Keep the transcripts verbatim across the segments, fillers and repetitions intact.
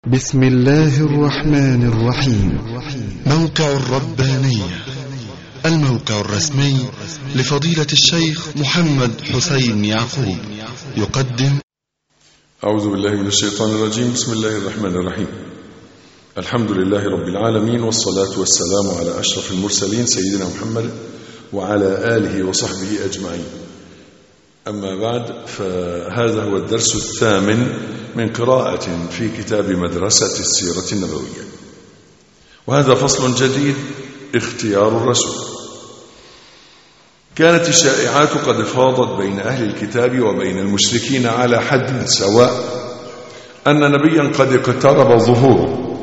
بسم الله الرحمن الرحيم. موقع الربانية، الموقع الرسمي لفضيلة الشيخ محمد حسين يعقوب، يقدم. أعوذ بالله من الشيطان الرجيم. بسم الله الرحمن الرحيم. الحمد لله رب العالمين، والصلاة والسلام على أشرف المرسلين سيدنا محمد وعلى آله وصحبه أجمعين. أما بعد، فهذا هو الدرس الثامن من قراءة في كتاب مدرسة السيرة النبوية، وهذا فصل جديد: اختيار الرسول. كانت الشائعات قد فاضت بين أهل الكتاب وبين المشركين على حد سواء أن نبيا قد اقترب ظهوره،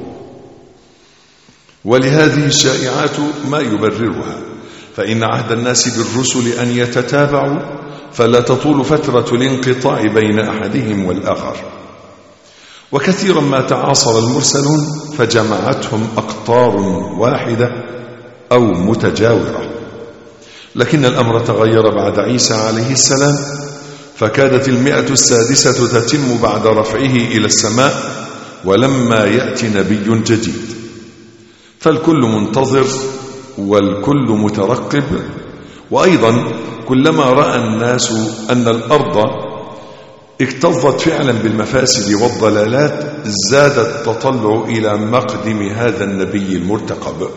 ولهذه الشائعات ما يبررها، فإن عهد الناس بالرسل أن يتتابعوا، فلا تطول فترة الانقطاع بين أحدهم والآخر. وكثيرا ما تعاصر المرسلون فجمعتهم أقطار واحدة أو متجاورة، لكن الأمر تغير بعد عيسى عليه السلام، فكادت المئة السادسة تتم بعد رفعه إلى السماء ولما يأتي نبي جديد، فالكل منتظر والكل مترقب. وأيضا كلما رأى الناس أن الأرض اكتظت فعلا بالمفاسد والضلالات زاد التطلع إلى مقدم هذا النبي المرتقب.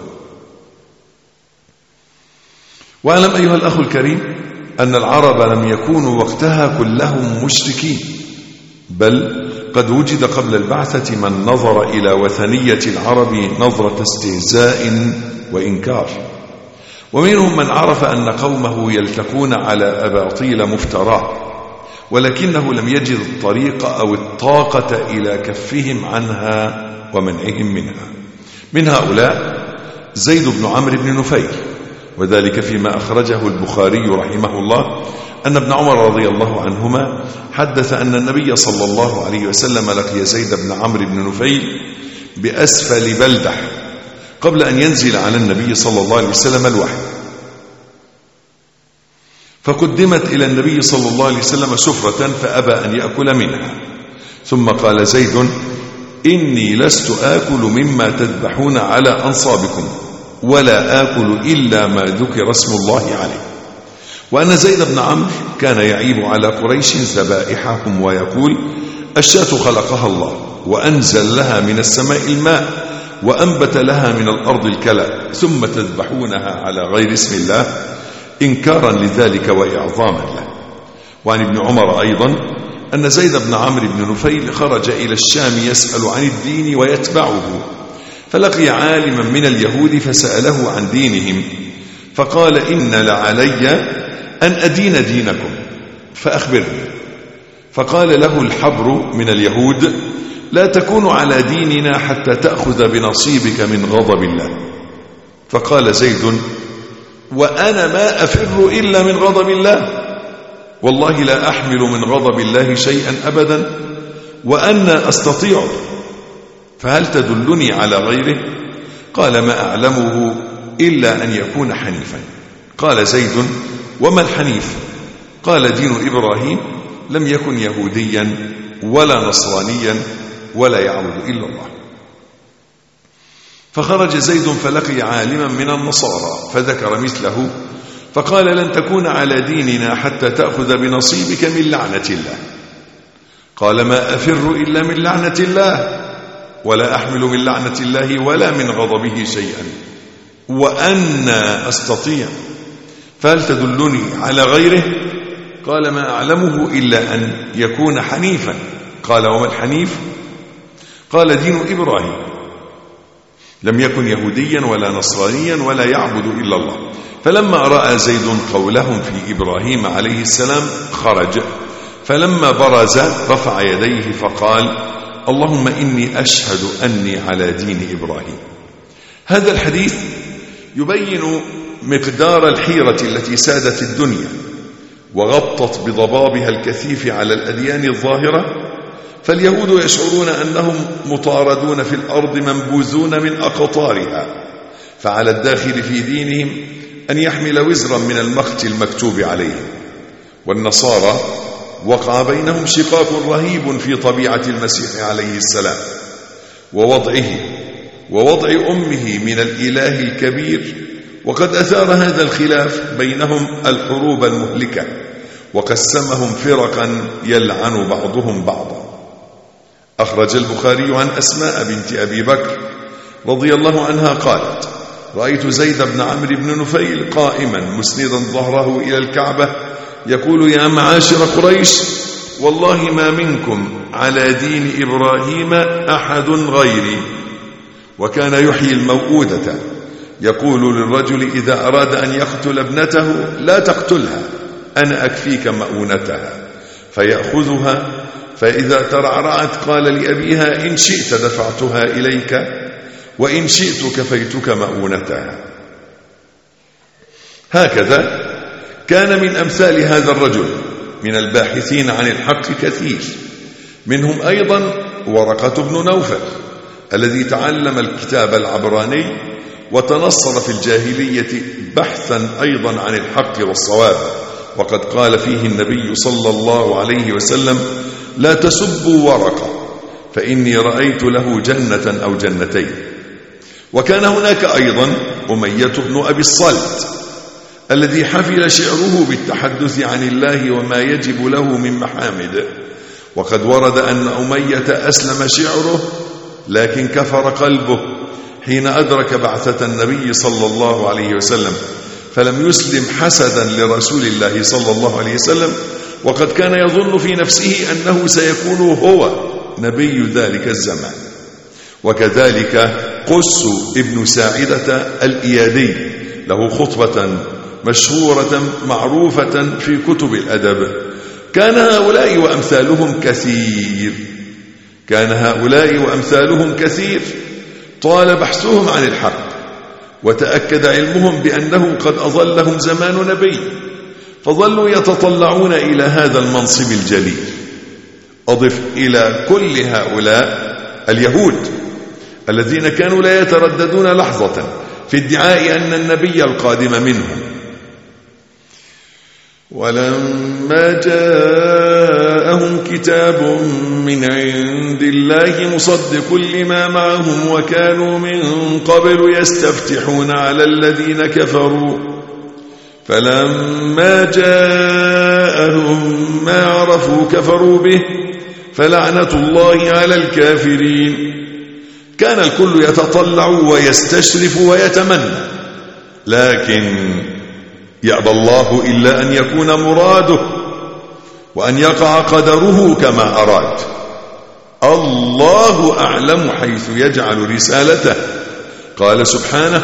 واعلم أيها الأخ الكريم أن العرب لم يكونوا وقتها كلهم مشركين، بل قد وجد قبل البعثة من نظر إلى وثنية العرب نظرة استهزاء وإنكار، ومنهم من عرف أن قومه يلتقون على أباطيل مفتراه، ولكنه لم يجد الطريق أو الطاقة إلى كفهم عنها ومنعهم منها. من هؤلاء زيد بن عمرو بن نفيل، وذلك فيما أخرجه البخاري رحمه الله أن ابن عمر رضي الله عنهما حدث أن النبي صلى الله عليه وسلم لقي زيد بن عمرو بن نفيل بأسفل بلدح قبل أن ينزل على النبي صلى الله عليه وسلم الوحي، فقدمت إلى النبي صلى الله عليه وسلم سفرة فأبى أن يأكل منها، ثم قال زيد: إني لست آكل مما تذبحون على أنصابكم، ولا آكل إلا ما ذكر اسم الله عليه. وأن زيد بن عمرو كان يعيب على قريش ذبائحهم ويقول: الشاة خلقها الله وأنزل لها من السماء الماء وأنبت لها من الأرض الكلى، ثم تذبحونها على غير اسم الله، إنكارا لذلك وإعظاما له. وعن ابن عمر أيضا أن زيد بن عمرو بن نفيل خرج إلى الشام يسأل عن الدين ويتبعه، فلقي عالما من اليهود فسأله عن دينهم، فقال: إن لعلي أن أدين دينكم فأخبرني. فقال له الحبر من اليهود: لا تكون على ديننا حتى تأخذ بنصيبك من غضب الله. فقال زيد: وأنا ما أفر إلا من غضب الله، والله لا أحمل من غضب الله شيئا أبدا، وأنا أستطيع، فهل تدلني على غيره؟ قال: ما أعلمه إلا أن يكون حنيفا. قال زيد: وما الحنيف؟ قال: دين إبراهيم، لم يكن يهوديا ولا نصرانيا ولا يعبد إلا الله. فخرج زيد فلقي عالما من النصارى فذكر مثله، فقال: لن تكون على ديننا حتى تأخذ بنصيبك من لعنة الله. قال: ما أفر إلا من لعنة الله، ولا أحمل من لعنة الله ولا من غضبه شيئا، وأنا أستطيع، فهل تدلني على غيره؟ قال: ما أعلمه إلا أن يكون حنيفا. قال: وما الحنيف؟ قال: دين إبراهيم، لم يكن يهوديا ولا نصرانيا ولا يعبد إلا الله. فلما رأى زيد قولهم في إبراهيم عليه السلام خرج، فلما برز رفع يديه فقال: اللهم إني أشهد أني على دين إبراهيم. هذا الحديث يبين مقدار الحيرة التي سادت الدنيا وغطت بضبابها الكثيف على الأديان الظاهرة، فاليهود يشعرون أنهم مطاردون في الأرض منبوذون من أقطارها، فعلى الداخل في دينهم أن يحمل وزرا من المقت المكتوب عليهم. والنصارى وقع بينهم شقاق رهيب في طبيعة المسيح عليه السلام، ووضعه ووضع أمه من الإله الكبير. وقد أثار هذا الخلاف بينهم الحروب المهلكة، وقسمهم فرقا يلعن بعضهم بعضا. أخرج البخاري عن أسماء بنت أبي بكر رضي الله عنها قالت: رأيت زيد بن عمرو بن نفيل قائما مسندا ظهره إلى الكعبة يقول: يا معاشر قريش، والله ما منكم على دين إبراهيم أحد غيري. وكان يحيي الموءودة يقول للرجل إذا أراد أن يقتل ابنته: لا تقتلها، أنا أكفيك مؤونتها. فيأخذها، فإذا ترعرعت قال لأبيها: إن شئت دفعتها إليك، وإن شئت كفيتك مؤونتها. هكذا كان من أمثال هذا الرجل من الباحثين عن الحق كثير، منهم أيضا ورقة بن نوفل الذي تعلم الكتاب العبراني وتنصر في الجاهلية بحثا أيضا عن الحق والصواب. وقد قال فيه النبي صلى الله عليه وسلم: لا تسبوا ورقة فإني رأيت له جنة أو جنتين. وكان هناك أيضا أمية بن أبي الصلت الذي حفل شعره بالتحدث عن الله وما يجب له من محامد. وقد ورد أن أمية أسلم شعره لكن كفر قلبه حين أدرك بعثة النبي صلى الله عليه وسلم، فلم يسلم حسدا لرسول الله صلى الله عليه وسلم، وقد كان يظن في نفسه أنه سيكون هو نبي ذلك الزمان. وكذلك قس ابن ساعدة الإيادي له خطبة مشهورة معروفة في كتب الأدب. كان هؤلاء وأمثالهم كثير كان هؤلاء وأمثالهم كثير طال بحثهم عن الحق، وتأكد علمهم بأنه قد أظلهم زمان نبي، فظلوا يتطلعون إلى هذا المنصب الجليل. أضف إلى كل هؤلاء اليهود الذين كانوا لا يترددون لحظة في ادعاء أن النبي القادم منهم. ولما جاءهم كتاب من عند الله مصدق لما معهم وكانوا من قبل يستفتحون على الذين كفروا، فلما جاءهم ما عرفوا كفروا به، فلعنة الله على الكافرين. كان الكل يتطلع ويستشرف ويتمنى، لكن يأبى الله إلا أن يكون مراده وأن يقع قدره كما أراد. الله أعلم حيث يجعل رسالته. قال سبحانه: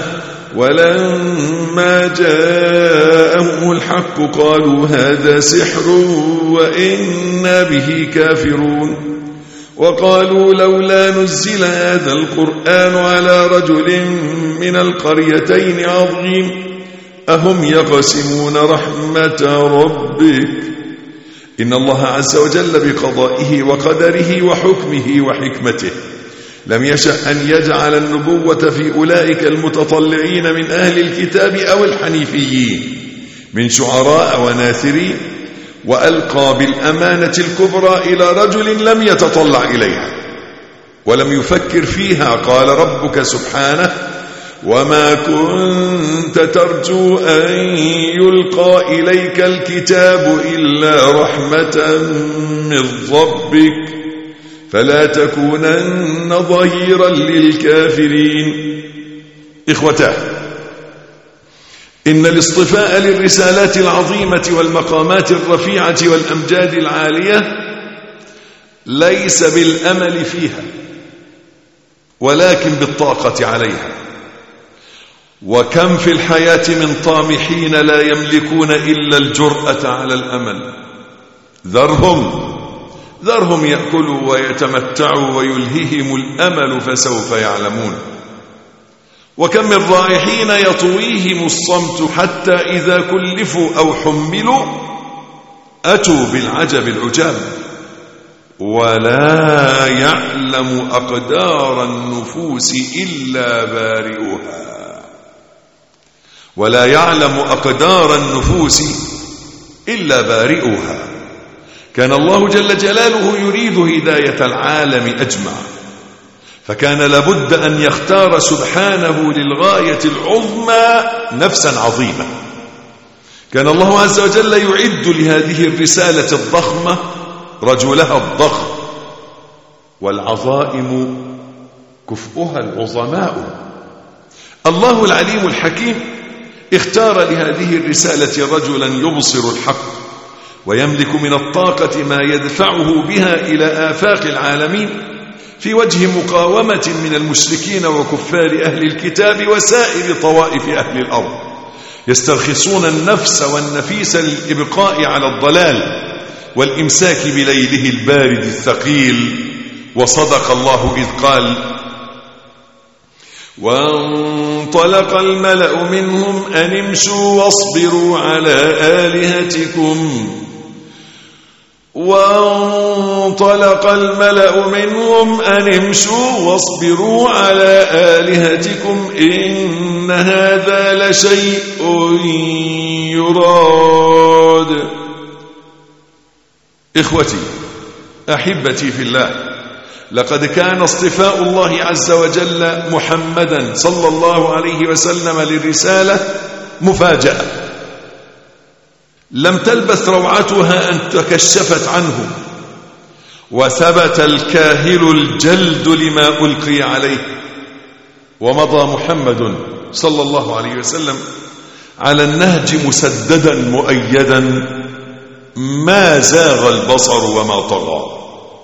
ولما جاءهم الحق قالوا هذا سحر وإنا به كافرون، وقالوا لولا نزل هذا القرآن على رجل من القريتين عظيم أهم يقسمون رحمة ربك. إن الله عز وجل بقضائه وقدره وحكمه وحكمته لم يشأ أن يجعل النبوة في أولئك المتطلعين من أهل الكتاب أو الحنيفيين من شعراء وناثرين، وألقى بالأمانة الكبرى إلى رجل لم يتطلع إليها ولم يفكر فيها. قال ربك سبحانه: وما كنت ترجو أن يلقى إليك الكتاب إلا رحمة من ربك فلا تكونن ظهيرا للكافرين. إخوتاه، إن الاصطفاء للرسالات العظيمة والمقامات الرفيعة والأمجاد العالية ليس بالأمل فيها ولكن بالطاقة عليها. وكم في الحياة من طامحين لا يملكون إلا الجرأة على الأمل. ذرهم ذرهم يأكلوا ويتمتعوا ويلههم الأمل فسوف يعلمون. وكم من رائحين يطويهم الصمت حتى إذا كلفوا أو حملوا أتوا بالعجب العجاب. ولا يعلم أقدار النفوس إلا بارئها ولا يعلم أقدار النفوس إلا بارئها. كان الله جل جلاله يريد هداية العالم أجمع، فكان لابد أن يختار سبحانه للغاية العظمى نفسا عظيمة. كان الله عز وجل يعد لهذه الرسالة الضخمة رجلها الضخم، والعظائم كفؤها العظماء. الله العليم الحكيم اختار لهذه الرسالة رجلا يبصر الحق ويملك من الطاقة ما يدفعه بها إلى آفاق العالمين في وجه مقاومة من المشركين وكفار أهل الكتاب وسائر طوائف أهل الأرض يسترخصون النفس والنفيس للإبقاء على الضلال والإمساك بليله البارد الثقيل. وصدق الله إذ قال: وانطلق الملأ منهم أن امشوا واصبروا على آلهتكم وانطلق الملأ منهم أن امشوا واصبروا على آلهتكم إن هذا لشيء يراد. إخوتي أحبتي في الله، لقد كان اصطفاء الله عز وجل محمدا صلى الله عليه وسلم للرسالة مفاجأة لم تلبث روعتها أن تكشفت عنه، وثبت الكاهل الجلد لما ألقي عليه، ومضى محمد صلى الله عليه وسلم على النهج مسددا مؤيدا ما زاغ البصر وما طغى.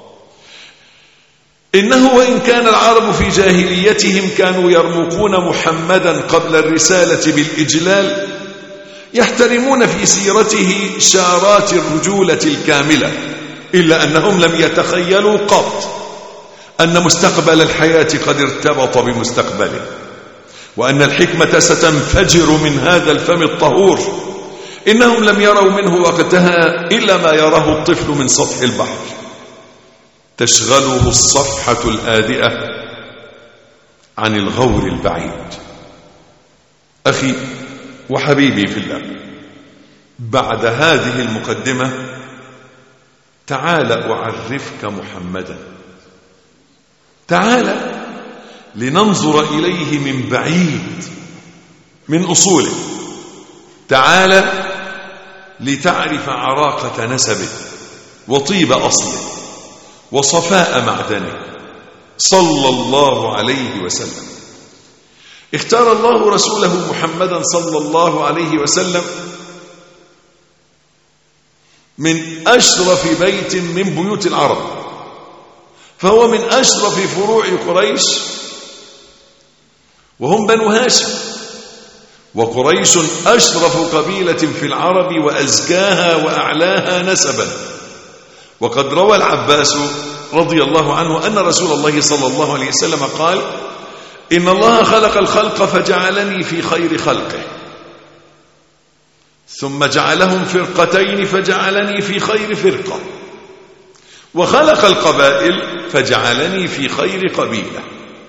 إنه وإن كان العرب في جاهليتهم كانوا يرمقون محمدا قبل الرسالة بالإجلال، يحترمون في سيرته شارات الرجولة الكاملة، إلا أنهم لم يتخيلوا قط أن مستقبل الحياة قد ارتبط بمستقبله، وأن الحكمة ستنفجر من هذا الفم الطهور. إنهم لم يروا منه وقتها إلا ما يراه الطفل من سطح البحر، تشغله الصفحة الهادئة عن الغور البعيد. أخي وحبيبي في الله، بعد هذه المقدمة تعال أعرفك محمدا، تعال لننظر إليه من بعيد من أصوله، تعال لتعرف عراقة نسبه وطيب أصله وصفاء معدنه صلى الله عليه وسلم. اختار الله رسوله محمدا صلى الله عليه وسلم من أشرف بيت من بيوت العرب، فهو من أشرف فروع قريش، وهم بنو هاشم، وقريش أشرف قبيلة في العرب وأزكاها وأعلاها نسبا. وقد روى العباس رضي الله عنه أن رسول الله صلى الله عليه وسلم قال: إن الله خلق الخلق فجعلني في خير خلقه، ثم جعلهم فرقتين فجعلني في خير فرقة، وخلق القبائل فجعلني في خير قبيلة،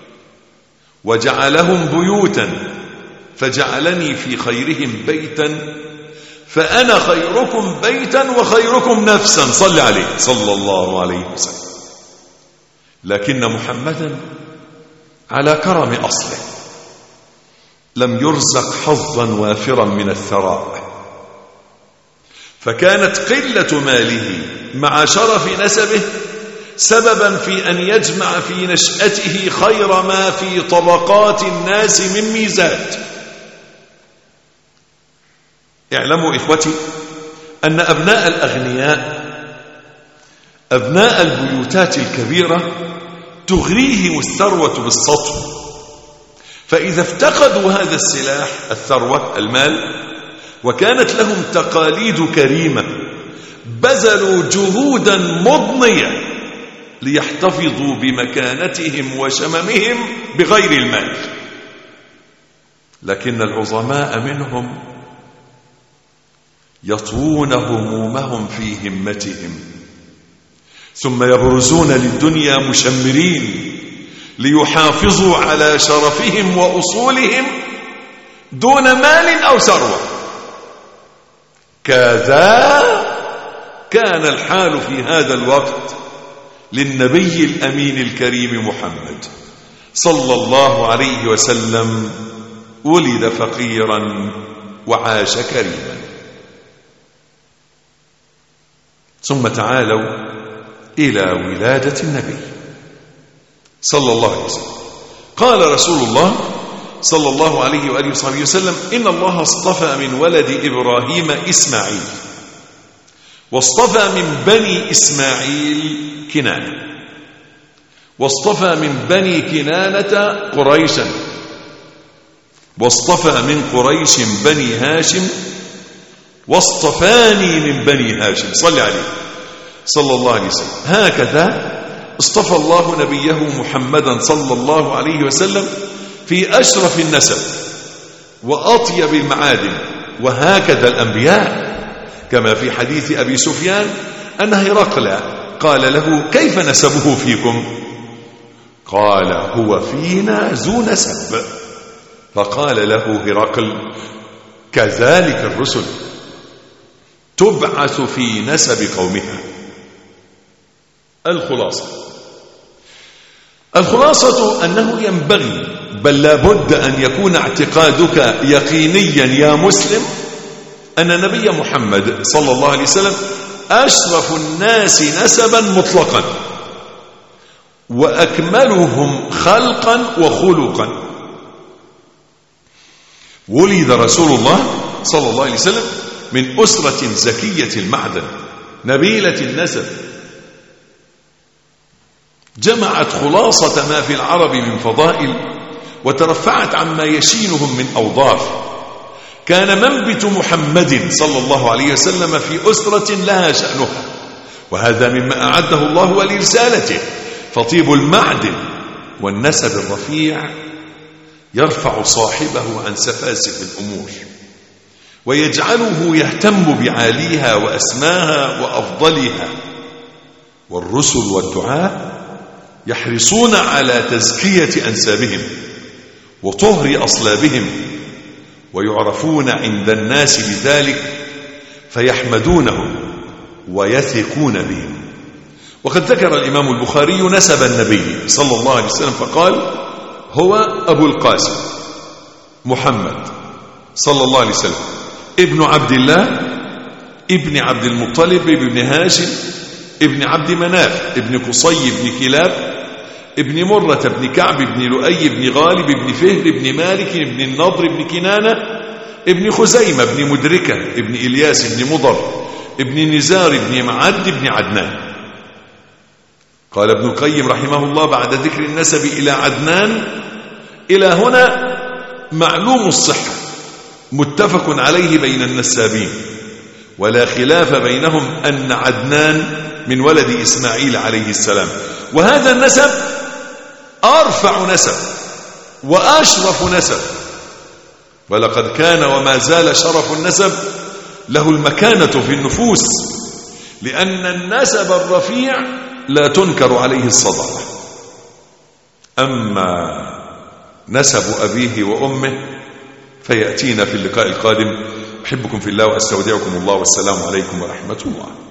وجعلهم بيوتا فجعلني في خيرهم بيتا، فأنا خيركم بيتا وخيركم نفسا. صل عليه صلى الله عليه وسلم. لكن محمدا على كرم أصله لم يرزق حظا وافرا من الثراء، فكانت قلة ماله مع شرف نسبه سببا في أن يجمع في نشأته خير ما في طبقات الناس من ميزات. اعلموا إخوتي أن أبناء الأغنياء، أبناء البيوتات الكبيرة، تغريهم الثروة بالسطو، فإذا افتقدوا هذا السلاح الثروة المال وكانت لهم تقاليد كريمة بذلوا جهودا مضنية ليحتفظوا بمكانتهم وشممهم بغير المال. لكن العظماء منهم يطوون همومهم في همتهم، ثم يبرزون للدنيا مشمرين ليحافظوا على شرفهم وأصولهم دون مال أو ثروة. كذا كان الحال في هذا الوقت للنبي الأمين الكريم محمد صلى الله عليه وسلم ولد فقيرا وعاش كريما. ثم تعالوا إلى ولادة النبي صلى الله عليه وسلم. قال رسول الله صلى الله عليه وآله وصحبه وسلم: إن الله اصطفى من ولد إبراهيم إسماعيل، واصطفى من بني إسماعيل كنانة، واصطفى من بني كنانة قريشا، واصطفى من قريش بني هاشم، واصطفاني من بني هاشم. صلى عليه صلى الله عليه وسلم. هكذا اصطفى الله نبيه محمدا صلى الله عليه وسلم في أشرف النسب وأطيب المعادن. وهكذا الأنبياء، كما في حديث أبي سفيان أن هرقل قال له: كيف نسبه فيكم؟ قال: هو فينا ذو نسب. فقال له هرقل: كذلك الرسل تبعث في نسب قومها. الخلاصة الخلاصة أنه ينبغي بل لابد أن يكون اعتقادك يقينيا يا مسلم أن النبي محمد صلى الله عليه وسلم أشرف الناس نسبا مطلقا، وأكملهم خلقا وخلقا. ولد رسول الله صلى الله عليه وسلم من أسرة زكية المعدن نبيلة النسب، جمعت خلاصة ما في العرب من فضائل، وترفعت عما يشينهم من أوضاف. كان منبت محمد صلى الله عليه وسلم في أسرة لها شأنها، وهذا مما أعده الله لرسالته. فطيب المعدن والنسب الرفيع يرفع صاحبه عن سفاسف الأمور، ويجعله يهتم بعاليها وأسماها وأفضلها. والرسل والدعاء يحرصون على تزكية أنسابهم وطهر أصلابهم، ويعرفون عند الناس بذلك فيحمدونهم ويثقون بهم. وقد ذكر الإمام البخاري نسب النبي صلى الله عليه وسلم فقال: هو أبو القاسم محمد صلى الله عليه وسلم ابن عبد الله ابن عبد المطلب ابن هاشم ابن عبد مناف ابن قصي ابن كلاب ابن مرة ابن كعب ابن لؤي ابن غالب ابن فهر ابن مالك ابن النضر ابن كنانة ابن خزيمة ابن مدركة ابن إلياس ابن مضر ابن نزار ابن معد ابن عدنان. قال ابن القيم رحمه الله بعد ذكر النسب إلى عدنان: إلى هنا معلوم الصحة متفق عليه بين النسابين، ولا خلاف بينهم أن عدنان من ولد إسماعيل عليه السلام. وهذا النسب أرفع نسب وأشرف نسب، ولقد كان وما زال شرف النسب له المكانة في النفوس، لأن النسب الرفيع لا تنكر عليه الصدقة. أما نسب أبيه وأمه فيأتينا في اللقاء القادم. أحبكم في الله وأستودعكم الله، والسلام عليكم ورحمة الله.